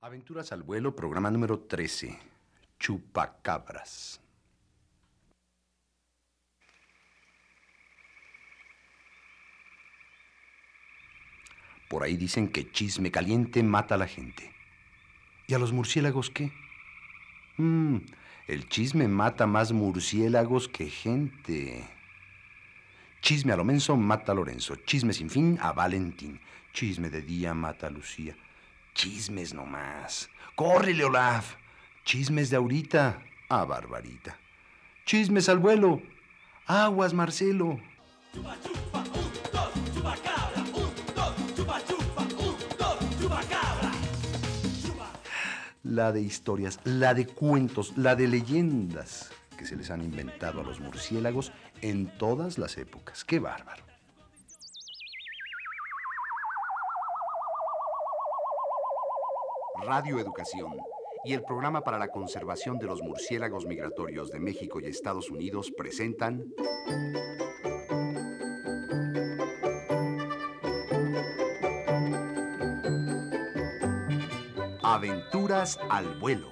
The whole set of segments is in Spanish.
Aventuras al vuelo, programa número 13. Chupacabras. Por ahí dicen que chisme caliente mata a la gente. ¿Y a los murciélagos qué? El chisme mata más murciélagos que gente. Chisme a lo menso mata a Lorenzo. Chisme sin fin a Valentín. Chisme de día mata a Lucía. Chismes nomás. ¡Córrele, Olaf! Chismes de ahorita a Barbarita. Chismes al vuelo. Aguas, Marcelo. Chupa chupa, dos, chupacabra, dos, chupa chupa, dos, chupacabra. La de historias, la de cuentos, la de leyendas que se les han inventado a los murciélagos en todas las épocas. ¡Qué bárbaro! Radio Educación y el Programa para la Conservación de los Murciélagos Migratorios de México y Estados Unidos presentan Aventuras al vuelo.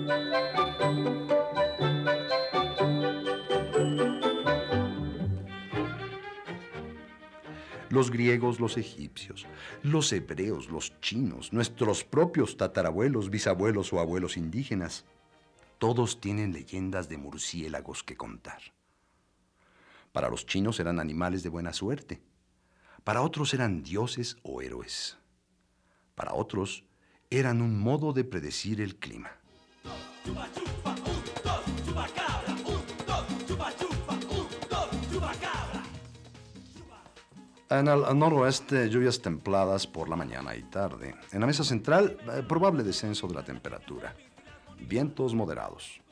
Los griegos, los egipcios, los hebreos, los chinos, nuestros propios tatarabuelos, bisabuelos o abuelos indígenas, todos tienen leyendas de murciélagos que contar. Para los chinos eran animales de buena suerte. Para otros eran dioses o héroes. Para otros eran un modo de predecir el clima. Chupa chupa, dos, chupacabra, dos, chupa chupa, dos, chupacabra. En el noroeste, lluvias templadas por la mañana y tarde. En la mesa central, probable descenso de la temperatura. Vientos moderados.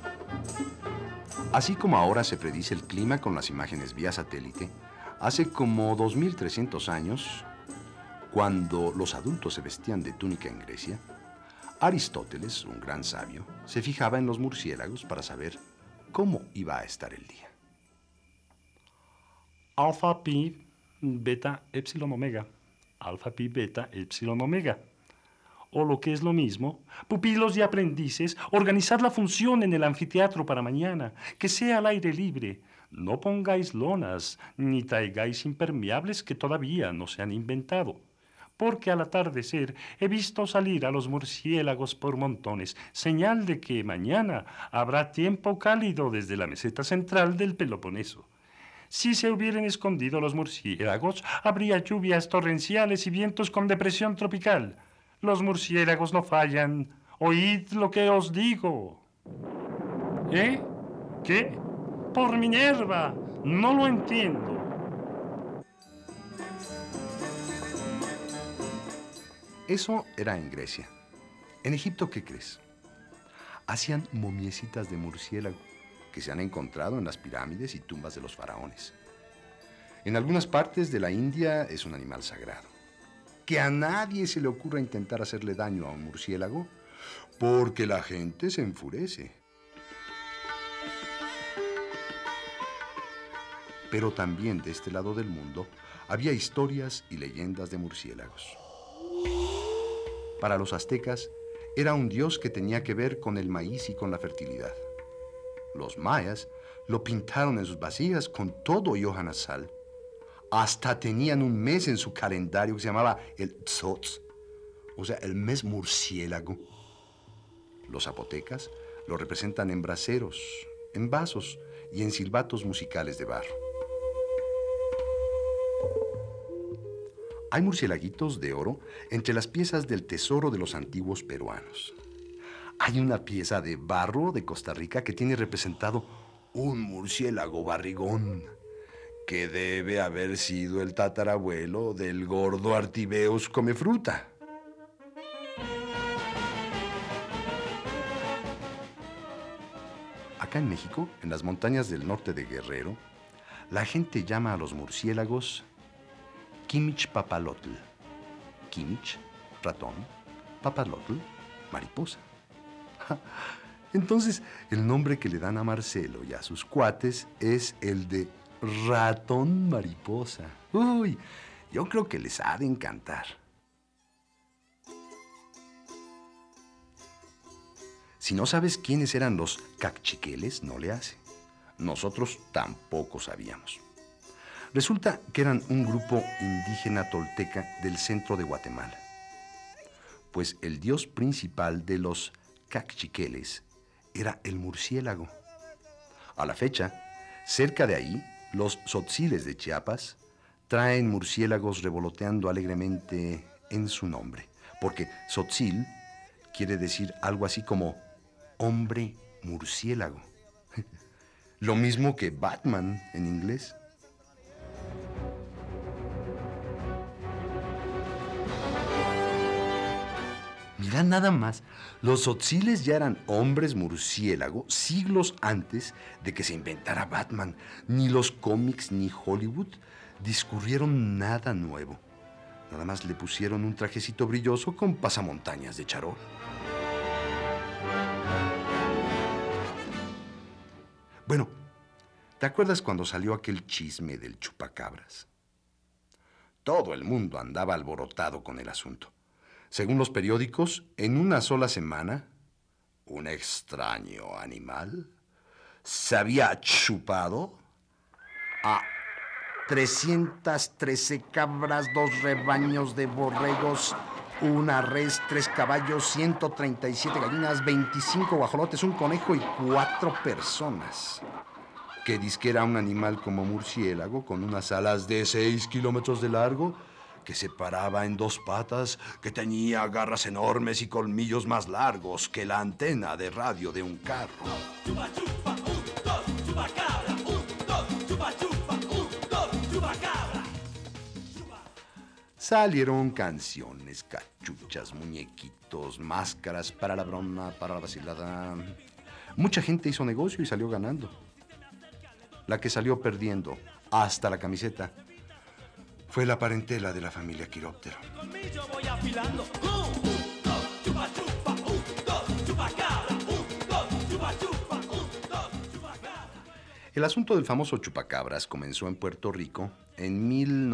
Así como ahora se predice el clima con las imágenes vía satélite, hace como 2300 años, cuando los adultos se vestían de túnica en Grecia, Aristóteles, un gran sabio, se fijaba en los murciélagos para saber cómo iba a estar el día. Alfa, pi, beta, epsilon, omega. Alfa, pi, beta, epsilon, omega. O lo que es lo mismo, pupilos y aprendices, organizar la función en el anfiteatro para mañana, que sea al aire libre. No pongáis lonas, ni traigáis impermeables que todavía no se han inventado. Porque al atardecer he visto salir a los murciélagos por montones, señal de que mañana habrá tiempo cálido desde la meseta central del Peloponeso. Si se hubieran escondido los murciélagos, habría lluvias torrenciales y vientos con depresión tropical. Los murciélagos no fallan. Oíd lo que os digo. ¿Eh? ¿Qué? Por Minerva. No lo entiendo. Eso era en Grecia. En Egipto, ¿qué crees? Hacían momiecitas de murciélago que se han encontrado en las pirámides y tumbas de los faraones. En algunas partes de la India es un animal sagrado. Que a nadie se le ocurra intentar hacerle daño a un murciélago, porque la gente se enfurece. Pero también de este lado del mundo había historias y leyendas de murciélagos. Para los aztecas, era un dios que tenía que ver con el maíz y con la fertilidad. Los mayas lo pintaron en sus vasijas con todo y hoja nasal. Hasta tenían un mes en su calendario que se llamaba el Tzotz, o sea, el mes murciélago. Los zapotecas lo representan en braseros, en vasos y en silbatos musicales de barro. Hay murciélaguitos de oro entre las piezas del tesoro de los antiguos peruanos. Hay una pieza de barro de Costa Rica que tiene representado un murciélago barrigón, que debe haber sido el tatarabuelo del gordo Artibeus Comefruta. Acá en México, en las montañas del norte de Guerrero, la gente llama a los murciélagos Quimichpapalotl. Quimich, ratón, papalotl, mariposa. Entonces, el nombre que le dan a Marcelo y a sus cuates es el de ratón mariposa. Uy, yo creo que les ha de encantar. Si no sabes quiénes eran los Cacchiqueles, no le hace. Nosotros tampoco sabíamos. Resulta que eran un grupo indígena tolteca del centro de Guatemala. Pues el dios principal de los Cacchiqueles era el murciélago. A la fecha, cerca de ahí, los tzotziles de Chiapas traen murciélagos revoloteando alegremente en su nombre, porque tzotzil quiere decir algo así como hombre murciélago. Lo mismo que Batman en inglés. Mira nada más, los tzotziles ya eran hombres murciélago siglos antes de que se inventara Batman. Ni los cómics ni Hollywood discurrieron nada nuevo. Nada más le pusieron un trajecito brilloso con pasamontañas de charol. Bueno, ¿te acuerdas cuando salió aquel chisme del chupacabras? Todo el mundo andaba alborotado con el asunto. Según los periódicos, en una sola semana, un extraño animal se había chupado a 313 cabras, 2 rebaños de borregos, una res, 3 caballos, 137 gallinas, 25 guajolotes, un conejo y 4 personas. Que dizque era un animal como murciélago, con unas alas de 6 kilómetros de largo, que se paraba en 2 patas, que tenía garras enormes y colmillos más largos que la antena de radio de un carro. Chupa chupa, 1, 2, chupacabra, 1, 2, chupa chupa, 1, 2, chupacabra. Salieron canciones, cachuchas, muñequitos, máscaras para la broma, para la vacilada. Mucha gente hizo negocio y salió ganando. La que salió perdiendo, hasta la camiseta, fue la parentela de la familia Quiróptero. Colmillo voy afilando. 1, 2, chupa chupa, 1, 2, chupacabra, 1, 2, chupa chupa, 1, 2, chupacabra. El asunto del famoso chupacabras comenzó en Puerto Rico en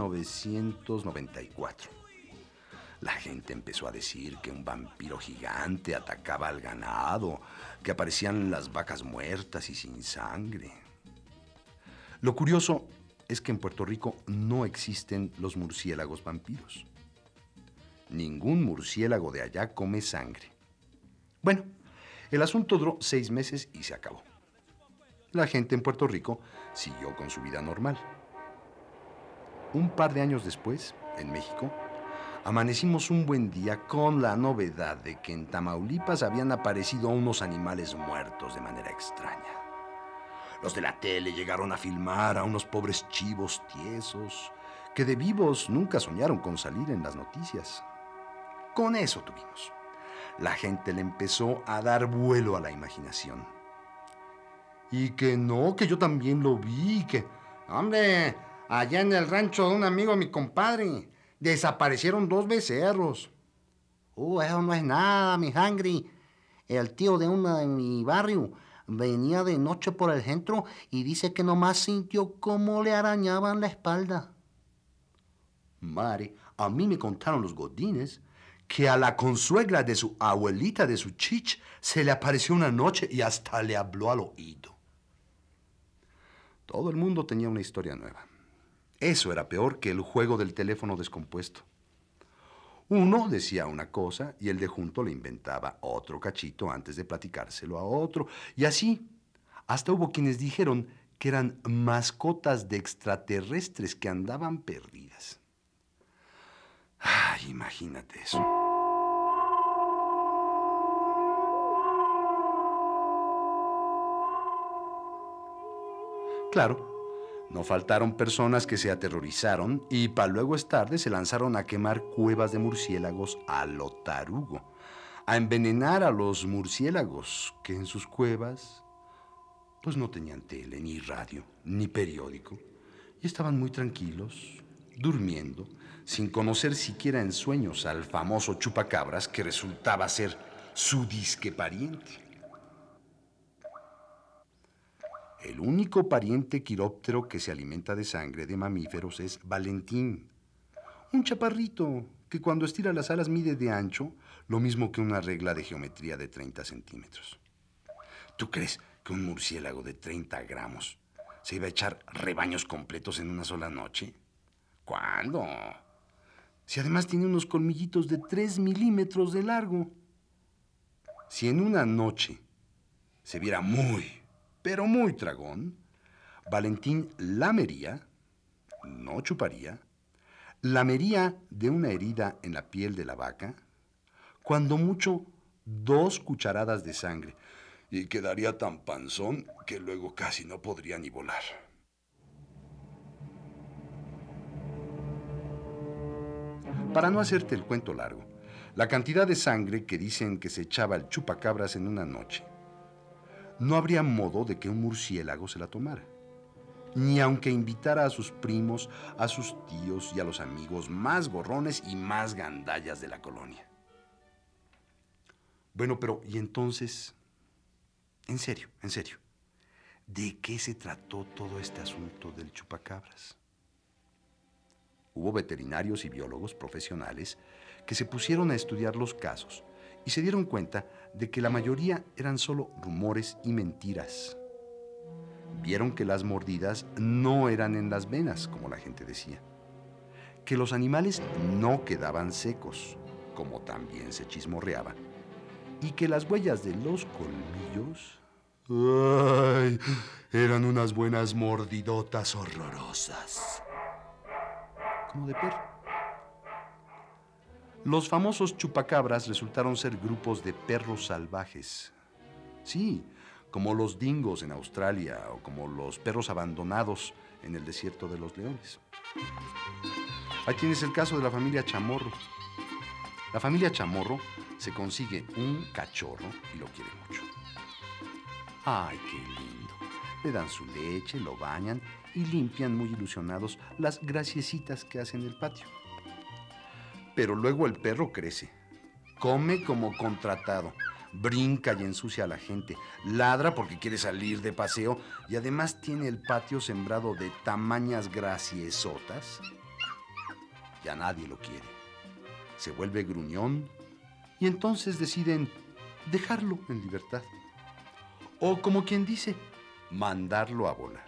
1994. La gente empezó a decir que un vampiro gigante atacaba al ganado, que aparecían las vacas muertas y sin sangre. Lo curioso es que en Puerto Rico no existen los murciélagos vampiros. Ningún murciélago de allá come sangre. Bueno, el asunto duró 6 meses y se acabó. La gente en Puerto Rico siguió con su vida normal. Un par de años después, en México, amanecimos un buen día con la novedad de que en Tamaulipas habían aparecido unos animales muertos de manera extraña. Los de la tele llegaron a filmar a unos pobres chivos tiesos que de vivos nunca soñaron con salir en las noticias. Con eso tuvimos. La gente le empezó a dar vuelo a la imaginación. Y que no, que yo también lo vi, que... Hombre, allá en el rancho de un amigo de mi compadre, desaparecieron 2 becerros. Eso no es nada, mi sangre. El tío de uno de mi barrio venía de noche por el centro y dice que nomás sintió cómo le arañaban la espalda. Mare, a mí me contaron los godines que a la consuegra de su abuelita de su chich se le apareció una noche y hasta le habló al oído. Todo el mundo tenía una historia nueva. Eso era peor que el juego del teléfono descompuesto. Uno decía una cosa y el de junto le inventaba otro cachito antes de platicárselo a otro. Y así, hasta hubo quienes dijeron que eran mascotas de extraterrestres que andaban perdidas. Ay, imagínate eso. Claro. No faltaron personas que se aterrorizaron y para luego es tarde se lanzaron a quemar cuevas de murciélagos a lo tarugo, a envenenar a los murciélagos que en sus cuevas pues no tenían tele, ni radio, ni periódico y estaban muy tranquilos, durmiendo, sin conocer siquiera en sueños al famoso chupacabras que resultaba ser su disque pariente. El único pariente quiróptero que se alimenta de sangre de mamíferos es Valentín, un chaparrito que cuando estira las alas mide de ancho lo mismo que una regla de geometría de 30 centímetros. ¿Tú crees que un murciélago de 30 gramos se iba a echar rebaños completos en una sola noche? ¿Cuándo? Si además tiene unos colmillitos de 3 milímetros de largo. Si en una noche se viera muy, pero muy tragón, Valentín lamería, no chuparía, lamería de una herida en la piel de la vaca, cuando mucho 2 cucharadas de sangre, y quedaría tan panzón que luego casi no podría ni volar. Para no hacerte el cuento largo, la cantidad de sangre que dicen que se echaba el chupacabras en una noche, no habría modo de que un murciélago se la tomara, ni aunque invitara a sus primos, a sus tíos y a los amigos más gorrones y más gandallas de la colonia. Bueno, pero, ¿y entonces? En serio, ¿de qué se trató todo este asunto del chupacabras? Hubo veterinarios y biólogos profesionales que se pusieron a estudiar los casos y se dieron cuenta de que la mayoría eran solo rumores y mentiras. Vieron que las mordidas no eran en las venas, como la gente decía, que los animales no quedaban secos, como también se chismorreaba, y que las huellas de los colmillos, ¡ay!, eran unas buenas mordidotas horrorosas, como de perro. Los famosos chupacabras resultaron ser grupos de perros salvajes. Sí, como los dingos en Australia o como los perros abandonados en el desierto de los leones. Ahí tienes el caso de la familia Chamorro. La familia Chamorro se consigue un cachorro y lo quiere mucho. ¡Ay, qué lindo! Le dan su leche, lo bañan y limpian muy ilusionados las graciecitas que hacen en el patio. Pero luego el perro crece, come como contratado, brinca y ensucia a la gente, ladra porque quiere salir de paseo y además tiene el patio sembrado de tamañas graciesotas. Ya nadie lo quiere. Se vuelve gruñón y entonces deciden dejarlo en libertad. O como quien dice, mandarlo a volar.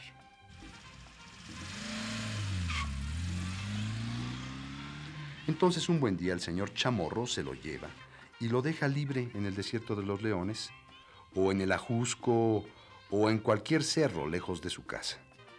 Entonces un buen día el señor Chamorro se lo lleva y lo deja libre en el desierto de los leones, o en el Ajusco, o en cualquier cerro lejos de su casa.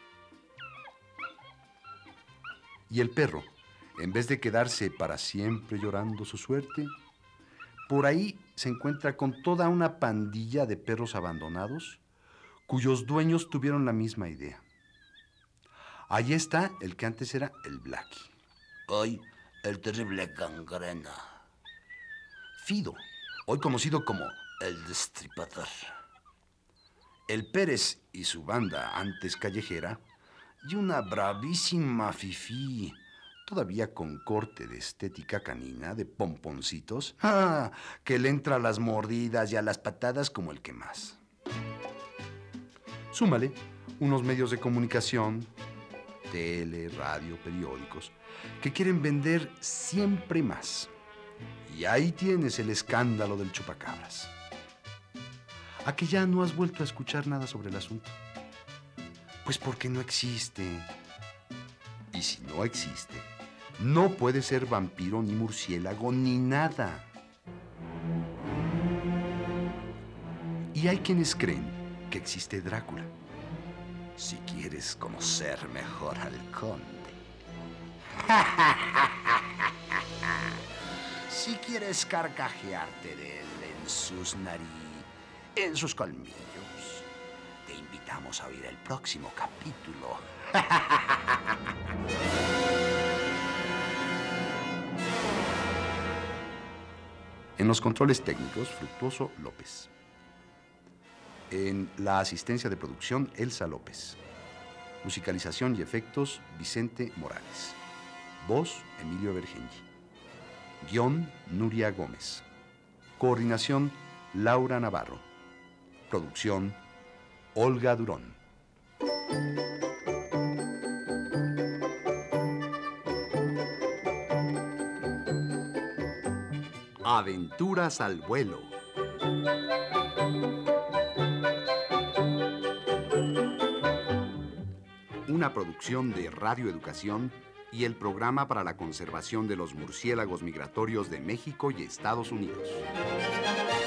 Y el perro, en vez de quedarse para siempre llorando su suerte, por ahí se encuentra con toda una pandilla de perros abandonados, cuyos dueños tuvieron la misma idea. Allí está el que antes era el Blackie. Hoy, el terrible Gangrena. Fido, hoy conocido como el Destripador. El Pérez y su banda, antes callejera, y una bravísima fifí, todavía con corte de estética canina, de pomponcitos, que le entra a las mordidas y a las patadas como el que más. Súmale unos medios de comunicación, tele, radio, periódicos, que quieren vender siempre más. Y ahí tienes el escándalo del chupacabras. ¿A que ya no has vuelto a escuchar nada sobre el asunto? Pues porque no existe. Y si no existe, no puede ser vampiro, ni murciélago, ni nada. Y hay quienes creen que existe Drácula. Si quieres conocer mejor al conde. Si quieres carcajearte de él en sus en sus colmillos, te invitamos a oír el próximo capítulo. En los controles técnicos, Fructuoso López. En la asistencia de producción, Elsa López. Musicalización y efectos, Vicente Morales. Voz, Emilio Bergenji. Guión, Nuria Gómez. Coordinación, Laura Navarro. Producción, Olga Durón. Aventuras al vuelo. Una producción de Radio Educación y el Programa para la Conservación de los Murciélagos Migratorios de México y Estados Unidos.